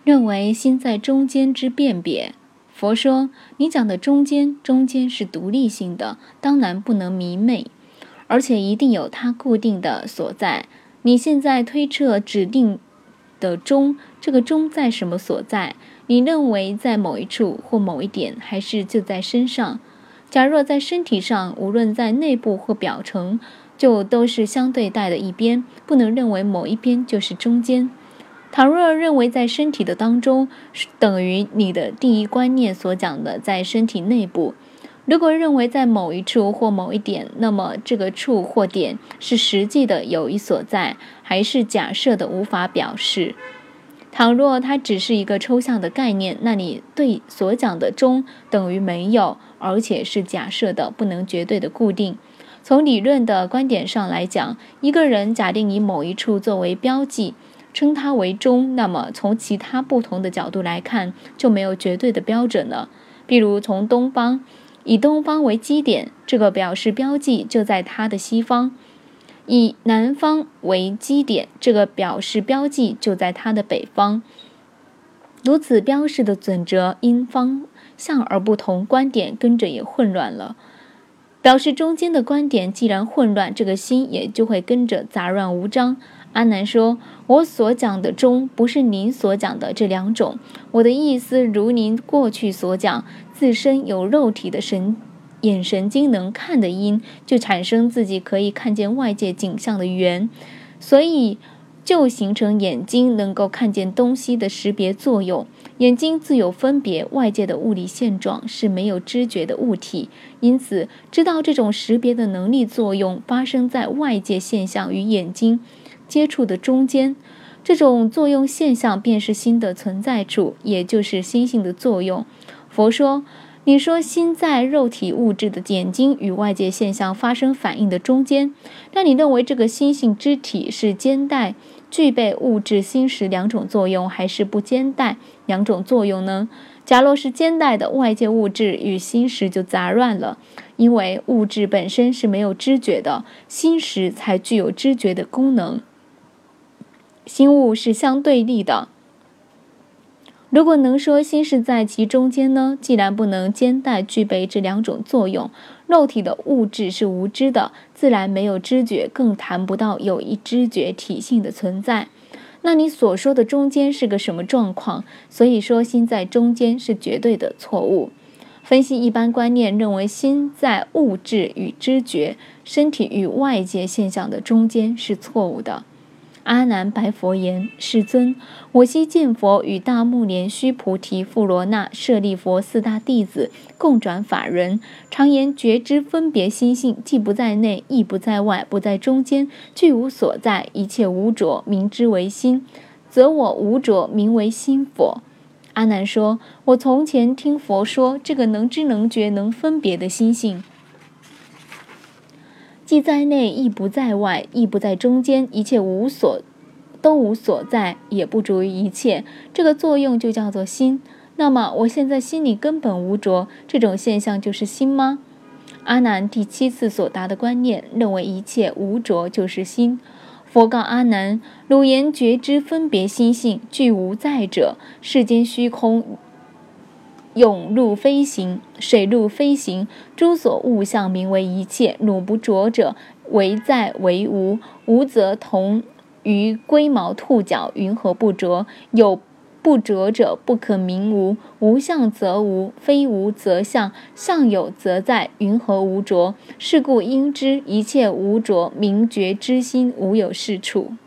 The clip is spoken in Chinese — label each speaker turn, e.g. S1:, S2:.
S1: 认为心在中间之辨别。佛说，你讲的中间是独立性的，当然不能迷昧，而且一定有它固定的所在。你现在推测指定的中，这个中在什么所在？你认为在某一处或某一点，还是就在身上？假若在身体上，无论在内部或表层，就都是相对待的一边，不能认为某一边就是中间。倘若认为在身体的当中，等于你的第一观念所讲的在身体内部。如果认为在某一处或某一点，那么这个处或点是实际的有一所在，还是假设的无法表示？倘若它只是一个抽象的概念，那你对所讲的中等于没有，而且是假设的，不能绝对的固定。从理论的观点上来讲，一个人假定以某一处作为标记，称它为中，那么从其他不同的角度来看，就没有绝对的标准了。比如从东方，以东方为基点，这个表示标记就在它的西方；以南方为基点，这个表示标记就在它的北方。如此标示的准则因方向而不同，观点跟着也混乱了。表示中间的观点既然混乱，这个心也就会跟着杂乱无章。阿难说，我所讲的中不是您所讲的这两种，我的意思如您过去所讲，自身有肉体的眼神经能看的因，就产生自己可以看见外界景象的缘，所以就形成眼睛能够看见东西的识别作用。眼睛自有分别外界的物理现状，是没有知觉的物体，因此知道这种识别的能力作用发生在外界现象与眼睛接触的中间，这种作用现象便是心的存在处，也就是心性的作用。佛说，你说心在肉体物质的眼睛与外界现象发生反应的中间，那你认为这个心性之体是兼带具备物质心识两种作用，还是不兼带两种作用呢？假若是兼带的，外界物质与心识就杂乱了，因为物质本身是没有知觉的，心识才具有知觉的功能。心物是相对立的。如果能说心是在其中间呢？既然不能兼带具备这两种作用，肉体的物质是无知的，自然没有知觉，更谈不到有一知觉体性的存在。那你所说的中间是个什么状况？所以说心在中间是绝对的错误。分析一般观念认为，心在物质与知觉、身体与外界现象的中间是错误的。阿难白佛言：世尊，我昔见佛与大目连须菩提、富罗那、舍利佛四大弟子共转法轮，常言觉知分别心性，既不在内，亦不在外，不在中间，具无所在，一切无着，名之为心，则我无着，名为心否？阿难说，我从前听佛说，这个能知能觉能分别的心性，既在内，亦不在外，亦不在中间，一切都无所在，也不着于一切，这个作用就叫做心。那么我现在心里根本无着，这种现象就是心吗？阿难第7次所答的观念认为一切无着就是心。佛告阿难：汝言觉知分别心性，具无在者，世间虚空涌入飞行，水陆飞行，诸所物象名为一切。汝不着者，为在为无，无则同于龟毛兔角，云何不着？有不着者，不可名无。无相则无，非无则相，相有则在，云何无着？是故应知一切无着，名觉之心，无有是处。